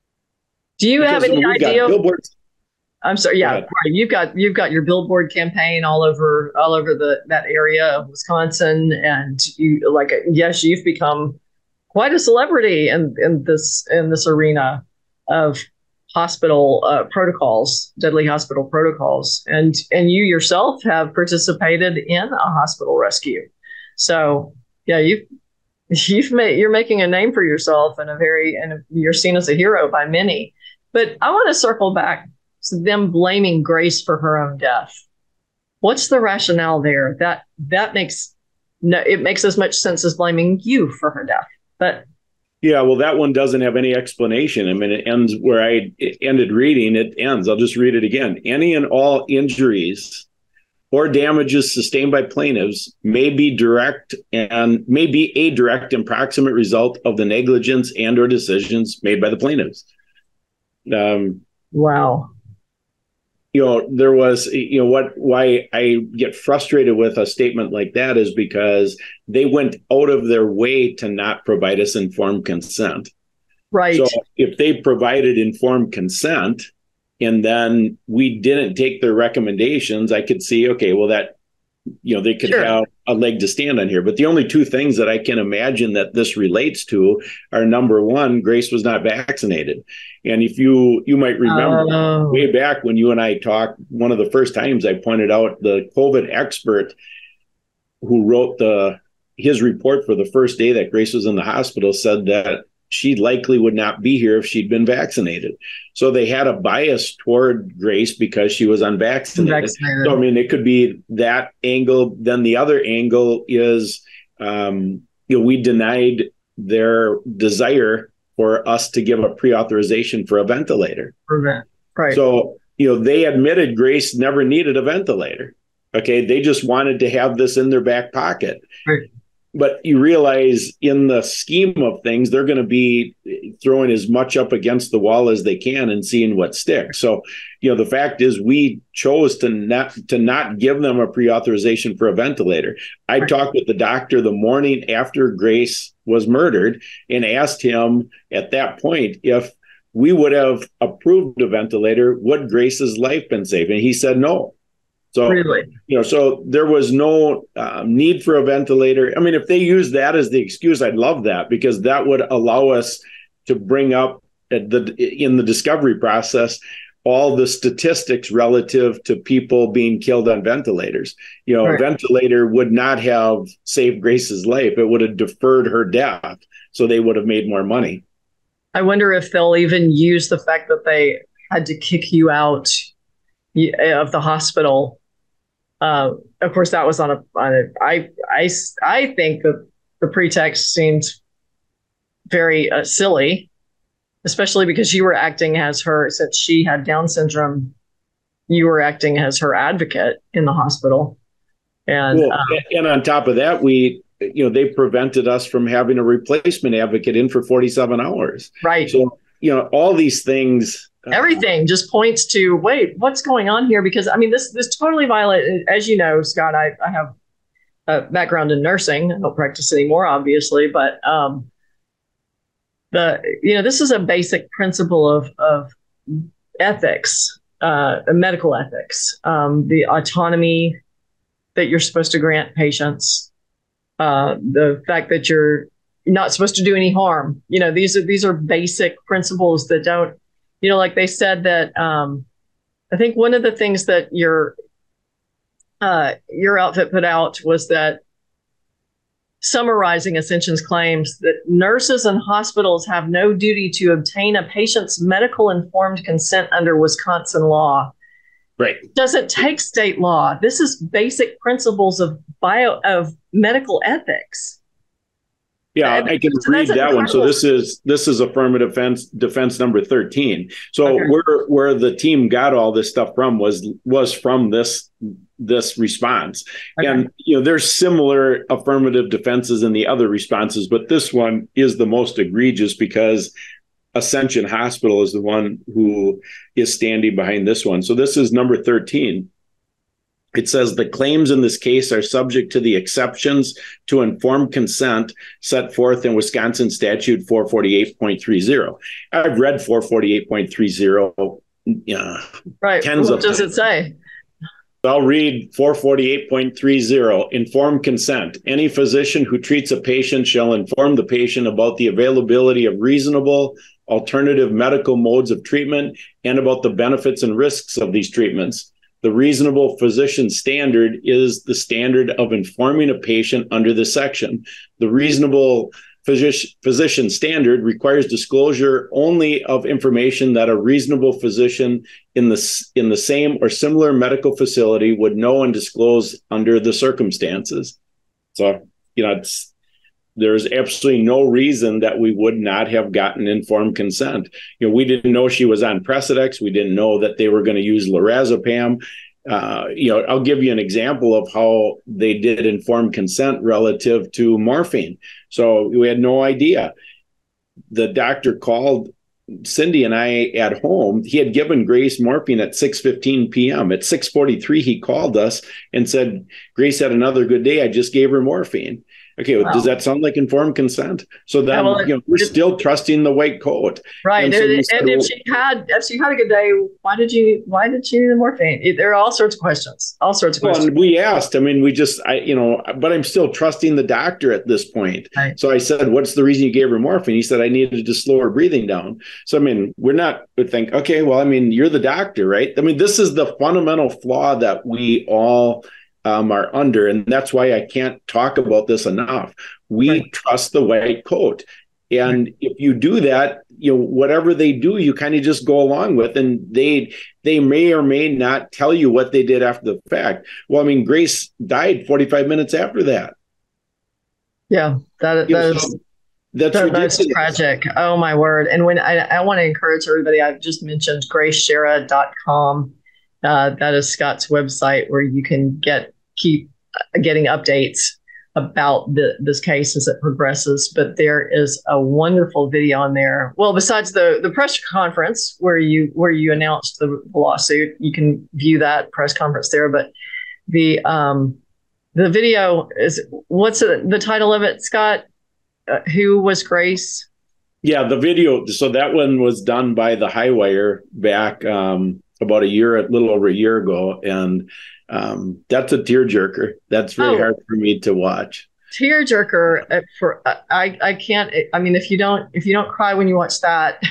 Do you because have any idea? Billboards. I'm sorry. Yeah, right. You've got you've got your billboard campaign all over all over the that area of Wisconsin, and you like yes, you've become quite a celebrity in in this in this arena of hospital uh, protocols, deadly hospital protocols, and and you yourself have participated in a hospital rescue. So yeah, you've you've made you're making a name for yourself, and a very and you're seen as a hero by many. But I want to circle back to them blaming Grace for her own death. What's the rationale there? That that makes no it makes as much sense as blaming you for her death, but. Yeah, well, that one doesn't have any explanation. I mean, it ends where I ended reading. It ends. I'll just read it again. Any and all injuries or damages sustained by plaintiffs may be direct and may be a direct and proximate result of the negligence and or decisions made by the plaintiffs. Um, wow. You know, there was, you know, what, why I get frustrated with a statement like that is because they went out of their way to not provide us informed consent. Right. So if they provided informed consent and then we didn't take their recommendations, I could see, okay, well, that, you know, they could Sure. have a leg to stand on here. But the only two things that I can imagine that this relates to are, number one, Grace was not vaccinated. And if you, you might remember Oh. way back when you and I talked, one of the first times I pointed out the COVID expert who wrote the his report for the first day that Grace was in the hospital said that she likely would not be here if she'd been vaccinated. So they had a bias toward Grace because she was unvaccinated. Unvaccinated. So, I mean, it could be that angle. Then the other angle is, um, you know, we denied their desire for us to give a pre-authorization for a ventilator. Prevent. Right. So, you know, they admitted Grace never needed a ventilator. Okay. They just wanted to have this in their back pocket. Right. But you realize in the scheme of things, they're going to be throwing as much up against the wall as they can and seeing what sticks. So, you know, the fact is we chose to not to not give them a pre-authorization for a ventilator. I talked with the doctor the morning after Grace was murdered and asked him at that point if we would have approved a ventilator, would Grace's life been saved? And he said no. So, really? you know, so there was no um, need for a ventilator. I mean, if they use that as the excuse, I'd love that, because that would allow us to bring up at the in the discovery process all the statistics relative to people being killed on ventilators. You know, Right. a ventilator would not have saved Grace's life. It would have deferred her death. So they would have made more money. I wonder if they'll even use the fact that they had to kick you out y- of the hospital. Uh, of course, that was on a, on a I, I, I think that the pretext seemed very uh, silly, especially because you were acting as her, since she had Down syndrome, you were acting as her advocate in the hospital. And, Well, um, and on top of that, we, you know, they prevented us from having a replacement advocate in for forty-seven hours. right. So, you know, all these things. uh, Everything just points to, wait, what's going on here? Because I mean, this this totally violated, as you know, Scott, I, I have a background in nursing. I don't practice anymore, obviously, but um, the you know, this is a basic principle of of ethics, uh, medical ethics, um, the autonomy that you're supposed to grant patients, uh, the fact that you're not supposed to do any harm. You know, these are these are basic principles that don't. You know, like they said that, um, I think one of the things that your uh, your outfit put out was that, summarizing Ascension's claims, that nurses and hospitals have no duty to obtain a patient's medical informed consent under Wisconsin law. Right. It doesn't take state law. This is basic principles of bio of medical ethics. Yeah, And I can so read that's that one. So incredible. this is this is affirmative defense defense number thirteen. So Okay. where where the team got all this stuff from was was from this this response. Okay. And you know, there's similar affirmative defenses in the other responses, but this one is the most egregious because Ascension Hospital is the one who is standing behind this one. So this is number thirteen. It says the claims in this case are subject to the exceptions to informed consent set forth in Wisconsin Statute four forty-eight point thirty. I've read four forty-eight point thirty uh, Right. tens What of does times. it say? I'll read four forty-eight point thirty. Informed consent. Any physician who treats a patient shall inform the patient about the availability of reasonable alternative medical modes of treatment, and about the benefits and risks of these treatments. The reasonable physician standard is the standard of informing a patient under this section. The reasonable physician, physician standard requires disclosure only of information that a reasonable physician in the, in the same or similar medical facility would know and disclose under the circumstances. So, you know, it's, there's absolutely no reason that we would not have gotten informed consent. You know, we didn't know she was on Precedex. We didn't know that they were going to use lorazepam. Uh, you know, I'll give you an example of how they did informed consent relative to morphine. So we had no idea. The doctor called Cindy and I at home. He had given Grace morphine at six fifteen p.m. At six forty-three, he called us and said, Grace had another good day. I just gave her morphine. Okay, well, wow. Does that sound like informed consent? So then, yeah, well, you know, we're still trusting the white coat, right? And, so and, said, and if well, she had, if she had a good day, why did you, why did she need the morphine? There are all sorts of questions, all sorts of well, questions. We asked. I mean, we just, I, you know, but I'm still trusting the doctor at this point. Right. So I said, "What's the reason you gave her morphine?" He said, "I needed to slow her breathing down." So I mean, we're not. We think, okay, well, I mean, you're the doctor, right? I mean, this is the fundamental flaw that we all um, are under, and that's why I can't talk about this enough. We right. trust the white coat. And right. if you do that, you know, whatever they do, you kind of just go along with, and they they may or may not tell you what they did after the fact. Well, I mean, Grace died forty-five minutes after that. Yeah, that, that you know, is so that's, that, that's tragic. Oh my word. And when I, I want to encourage everybody, I've just mentioned grace shera dot com. Uh, that is Scott's website where you can get keep getting updates about the, this case as it progresses. But there is a wonderful video on there. Well, besides the, the press conference where you where you announced the lawsuit, you can view that press conference there. But the um, the video is, what's the, the title of it, Scott? Uh, who was Grace? Yeah, the video. So that one was done by the Highwire back um, about a year, a little over a year ago, and Um, that's a tearjerker. That's very oh, hard for me to watch. Tearjerker for I I can't. I mean, if you don't if you don't cry when you watch that,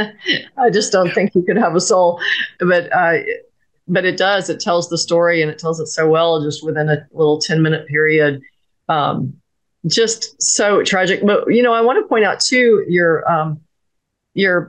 I just don't think you could have a soul. But uh, but it does. It tells the story, and it tells it so well, just within a little ten minute period. Um, just so tragic. But you know, I want to point out too, your um, your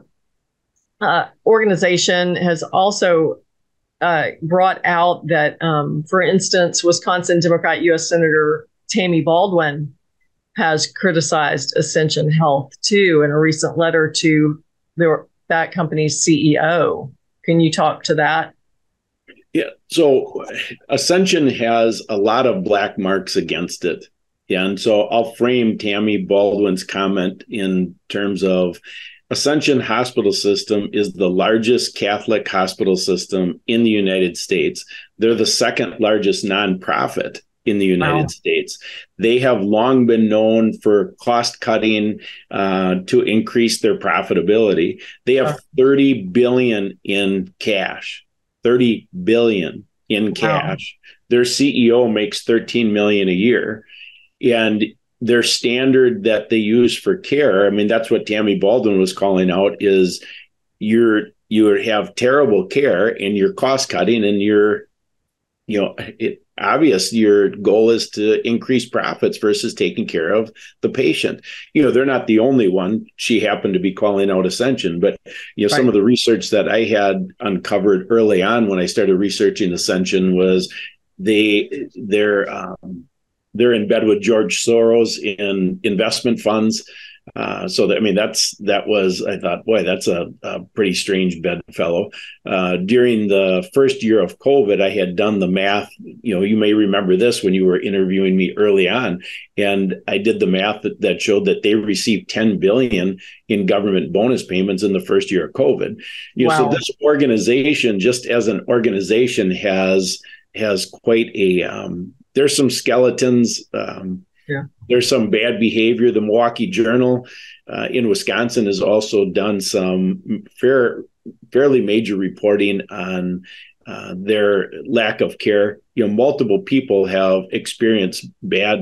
uh, organization has also Uh, brought out that, um, for instance, Wisconsin Democrat U S Senator Tammy Baldwin has criticized Ascension Health, too, in a recent letter to the, that company's C E O. Can you talk to that? Yeah. So Ascension has a lot of black marks against it. Yeah, and so I'll frame Tammy Baldwin's comment in terms of Ascension Hospital System is the largest Catholic hospital system in the United States. They're the second largest nonprofit in the United wow. States. They have long been known for cost cutting uh, to increase their profitability. They have thirty billion dollars in cash, thirty billion dollars in cash. Wow. Their C E O makes thirteen million dollars a year. And their standard that they use for care, I mean, that's what Tammy Baldwin was calling out, is you're you have terrible care and you're cost cutting, and you're, you know, it obvious your goal is to increase profits versus taking care of the patient. You know, they're not the only one. She happened to be calling out Ascension, but you know, right. some of the research that I had uncovered early on when I started researching Ascension was they they're um, They're in bed with George Soros in investment funds. Uh, so that, I mean, that's, that was, I thought, boy, that's a, a pretty strange bedfellow. Uh, during the first year of COVID, I had done the math. You know, you may remember this when you were interviewing me early on. And I did the math that, that showed that they received ten billion dollars in government bonus payments in the first year of COVID. You know, wow. So this organization, just as an organization, has, has quite a, um, there's some skeletons. Um, yeah. There's some bad behavior. The Milwaukee Journal uh, in Wisconsin has also done some fair, fairly major reporting on uh, their lack of care. You know, multiple people have experienced bad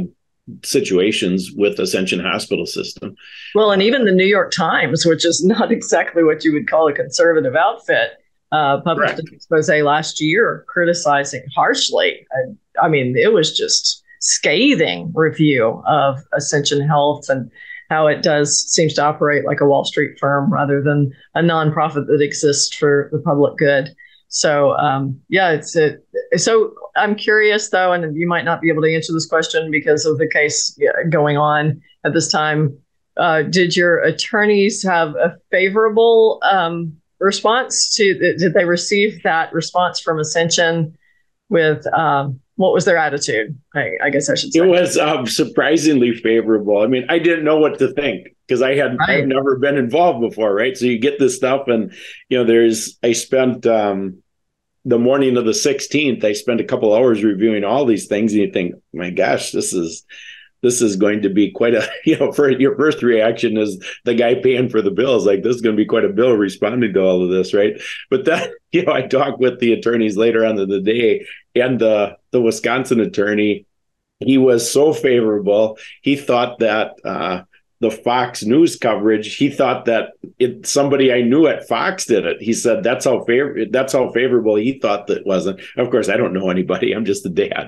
situations with Ascension Hospital System. Well, and even the New York Times, which is not exactly what you would call a conservative outfit, uh, published Correct. An expose last year criticizing harshly. I, I mean, it was just scathing review of Ascension Health and how it does seems to operate like a Wall Street firm rather than a nonprofit that exists for the public good. So, um, yeah, it's it. So I'm curious, though, and you might not be able to answer this question because of the case going on at this time. Uh, did your attorneys have a favorable um, response to, did they receive that response from Ascension with, um, what was their attitude? I, I guess I should say. It was um, surprisingly favorable. I mean, I didn't know what to think because I had right. I've never been involved before, right? So you get this stuff and, you know, there's, I spent um, the morning of the sixteenth, I spent a couple hours reviewing all these things and you think, my gosh, this is, this is going to be quite a, you know, for your first reaction is the guy paying for the bills. Like, this is going to be quite a bill responding to all of this, right? But then, you know, I talked with the attorneys later on in the day, and the, the Wisconsin attorney, he was so favorable. He thought that uh, the Fox News coverage, he thought that it, somebody I knew at Fox did it. He said that's how favor- that's how favorable he thought that wasn't. Of course, I don't know anybody. I'm just a dad.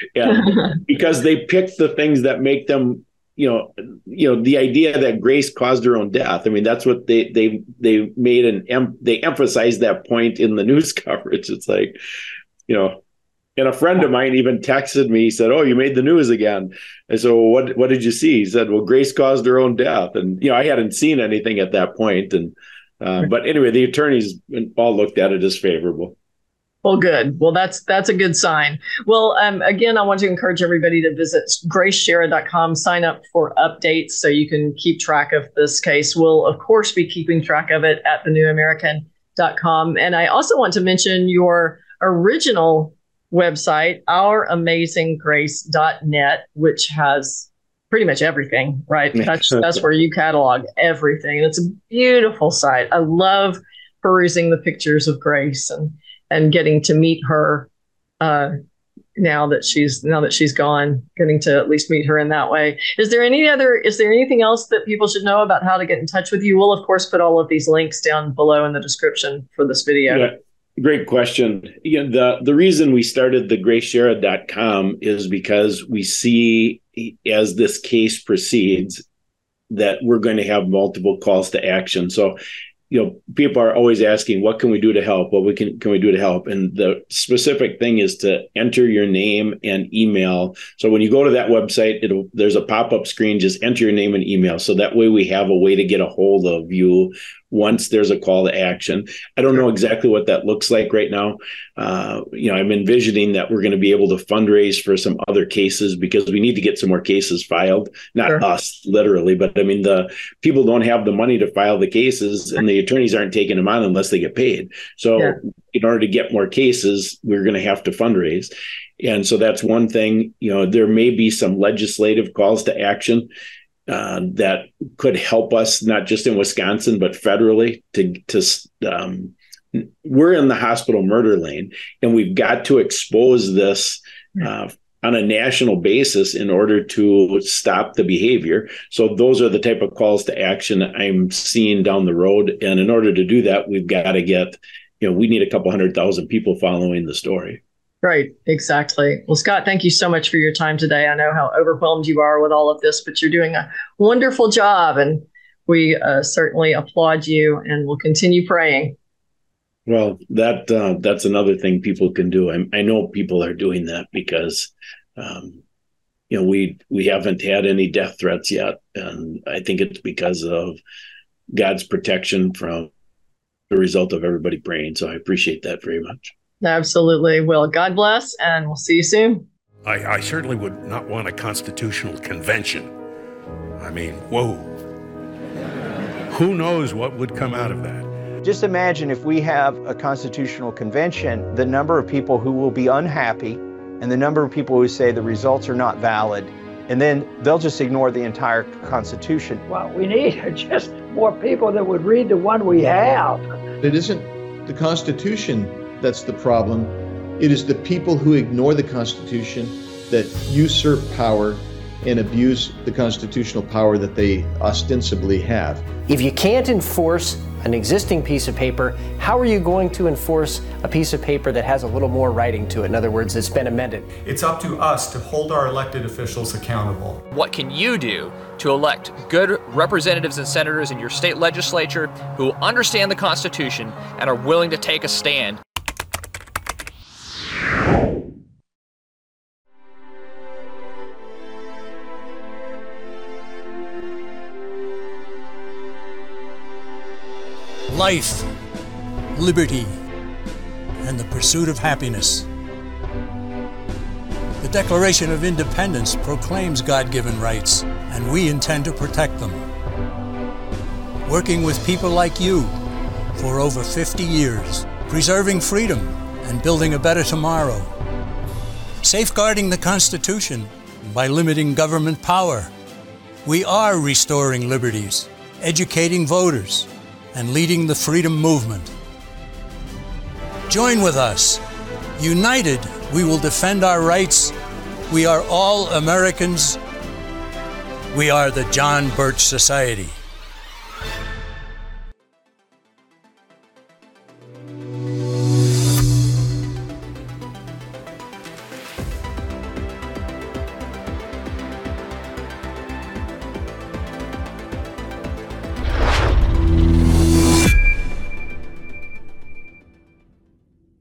And because they picked the things that make them, you know, you know, the idea that Grace caused her own death. I mean, that's what they they they made an em- they emphasized that point in the news coverage. It's like, you know. And a friend of mine even texted me. He said, "Oh, you made the news again." And so, what what did you see? He said, "Well, Grace caused her own death." And you know, I hadn't seen anything at that point. And uh, but anyway, the attorneys all looked at it as favorable. Well, good. Well, that's that's a good sign. Well, um, again, I want to encourage everybody to visit grace shera dot com, sign up for updates so you can keep track of this case. We'll, of course, be keeping track of it at the new american dot com. And I also want to mention your original website, our amazing grace dot net, which has pretty much everything, right? That's, that's where you catalog everything. And it's a beautiful site. I love perusing the pictures of Grace and and getting to meet her uh, now that she's now that she's gone, getting to at least meet her in that way. Is there any other, is there anything else that people should know about how to get in touch with you? We'll, of course, put all of these links down below in the description for this video. Yeah. Great question. Yeah, the, the reason we started the grace shera dot com is because we see as this case proceeds that we're going to have multiple calls to action. So, you know, people are always asking, what can we do to help? What we can can we do to help? And the specific thing is to enter your name and email. So when you go to that website, it'll there's a pop-up screen, just enter your name and email. So that way we have a way to get a hold of you once there's a call to action. I don't know exactly what that looks like right now. Uh, you know, I'm envisioning that we're going to be able to fundraise for some other cases because we need to get some more cases filed. Not sure. us, literally, but I mean, the people don't have the money to file the cases and the attorneys aren't taking them on unless they get paid. So yeah. in order to get more cases, we're going to have to fundraise. And so that's one thing. You know, there may be some legislative calls to action Uh, that could help us, not just in Wisconsin, but federally. To, to um, we're in the hospital murder lane, and we've got to expose this uh, on a national basis in order to stop the behavior. So those are the type of calls to action I'm seeing down the road. And in order to do that, we've got to get, you know, we need a couple hundred thousand people following the story. Right, exactly. Well, Scott, thank you so much for your time today. I know how overwhelmed you are with all of this, but you're doing a wonderful job, and we uh, certainly applaud you, and we'll continue praying. Well, that uh, that's another thing people can do. I, I know people are doing that because, um, you know, we we haven't had any death threats yet, and I think it's because of God's protection from the result of everybody praying. So I appreciate that very much. Absolutely. Well, God bless, and we'll see you soon. I, I certainly would not want a constitutional convention. I mean, whoa. Who knows what would come out of that? Just imagine if we have a constitutional convention, the number of people who will be unhappy and the number of people who say the results are not valid, and then they'll just ignore the entire Constitution. What we need are just more people that would read the one we have. It isn't the Constitution that's the problem. It is the people who ignore the Constitution that usurp power and abuse the constitutional power that they ostensibly have. If you can't enforce an existing piece of paper, how are you going to enforce a piece of paper that has a little more writing to it? In other words, it's been amended. It's up to us to hold our elected officials accountable. What can you do to elect good representatives and senators in your state legislature who understand the Constitution and are willing to take a stand? Life, liberty, and the pursuit of happiness. The Declaration of Independence proclaims God-given rights, and we intend to protect them. Working with people like you for over fifty years, preserving freedom and building a better tomorrow. Safeguarding the Constitution by limiting government power. We are restoring liberties, educating voters, and leading the freedom movement. Join with us. United, we will defend our rights. We are all Americans. We are the John Birch Society.